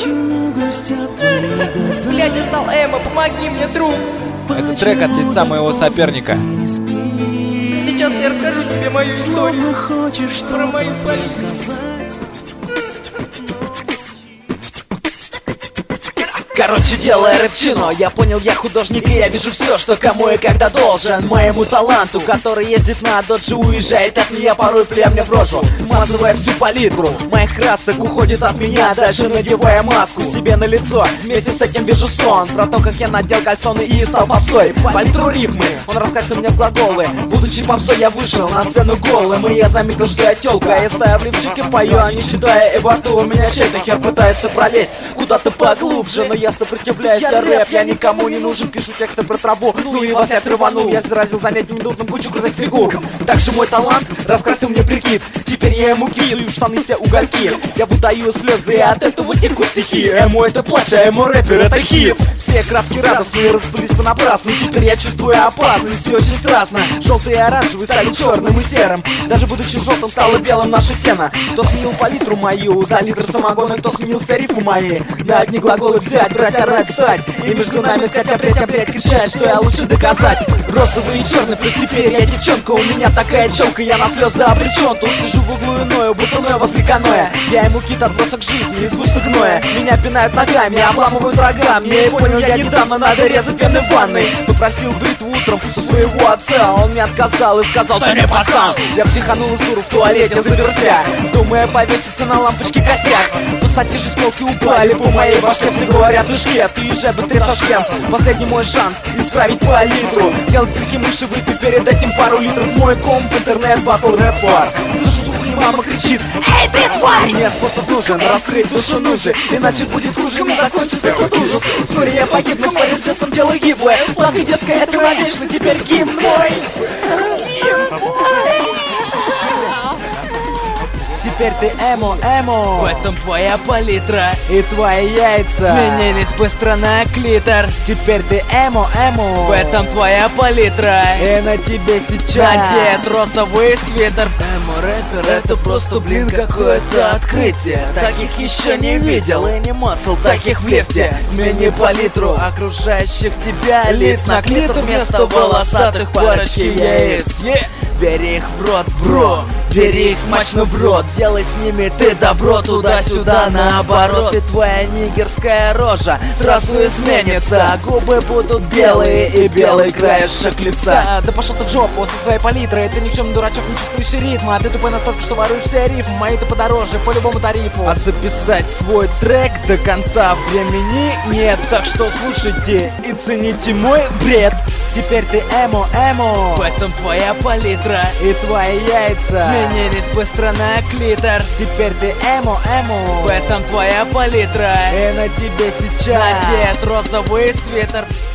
Почему грустят твои глаза? Блядь, я стал эмо, помоги мне, друг. Это трек от лица моего соперника. Сейчас я расскажу тебе мою историю. Хочешь Про мою политику. Короче, делая рэпчино, я понял, я художник, и я вижу все, что кому и когда должен. Моему таланту, который ездит на доджи, уезжает от меня, порой плюя мне в рожу, смазывая всю палитру моих красок, уходит от меня, даже надевая маску себе на лицо. Вместе с этим вижу сон про то, как я надел кальсоны и стал попсой. Палитру рифмы, он раскрасил мне в глаголы. Будучи попсой, я вышел на сцену голым, и я заметил, что я тёлка. Я стою в лифчике, пою, а не считая, и во рту у меня чей-то хер пытается пролезть куда-то поглубже, но я сопротивляюсь, я рэп, я никому не нужен. Пишу тексты про траву, ну и во всяк рванул. Я заразил занятием минутным кучу крутых фигур. Также мой талант раскрасил мне прикид. Теперь я ему кидаю в штаны все угольки. Я выдаю слезы, и от этого текут стихи. Эмо это плач, а эмо рэпер это хит. Все краски радостные расплылись понапрасну. Теперь я чувствую опасность и очень страстно. Желтый и оранжевый стали черным и серым. Даже будучи желтым, стало белым наше сено. Кто сменил палитру мою за литр самогона, кто сменил все рифмы мои на одни глаголы взять, брать, орать, встать. И между нами хотя блядь, кричать, что я лучше доказать. Розовый и черный, плюс теперь я девчонка. У меня такая челка, я на слезы обречен. Тут сижу в углу иною, будто Ноя возле каноэ. Я ему кит отбросок жизни из густо гноя. Меня пинают ногами, обламывают рогами. Я понял, я недавно, надо резать пены в ванной. Попросил бритву утром у своего отца. Он мне отказал и сказал: ты не пацан. Я психанул из дуру в туалете, заперся, думая повеситься на лампочке косяк. Кстати же с полки упали по моей башке. Все говорят: ушки, ты езжай быстрее в Ташкент. Последний мой шанс исправить палитру, делать крики мыши, выпить перед этим пару литров. Мой комп, интернет, батл, рэп-бар. Слышу звук, и мама кричит: эй, ты тварь! Мне способ нужен, раскрыть душу нужи, иначе будет хуже, не закончится этот ужас. Вскоре я погибну, творю с детством дело гиблое. Платы, детка, это навечно, теперь гимн мой. Теперь ты эмо, эмо. В этом твоя палитра. И твои яйца Сменились быстро на клитор. Теперь ты эмо, эмо. В этом твоя палитра. И на тебе сейчас надет розовый свитер. Эмо-рэпер, это просто, блин, какое-то открытие. Таких еще не видел и не мацал таких в лифте. Смени палитру окружающих тебя лиц на клитор вместо волосатых парочки яиц. Бери их в рот, бро, бери их смачно в рот. Делай с ними ты добро, туда-сюда, наоборот. И твоя нигерская рожа сразу изменится. Губы будут белые и белый краешек лица. Да пошел ты в жопу со своей палитрой. Ты никчемный дурачок, не чувствуешь ритма. Ты тупой настолько, что воруешь все рифмы. Мои-то подороже, по любому тарифу. А записать свой трек до конца времени нет. Так что слушайте и цените мой бред. Теперь ты эмо, эмо. В этом твоя палитра. И твои яйца сменились быстро на клитор. Теперь ты эмо, эмо. В этом твоя палитра. И на тебе сейчас надет розовый свитер.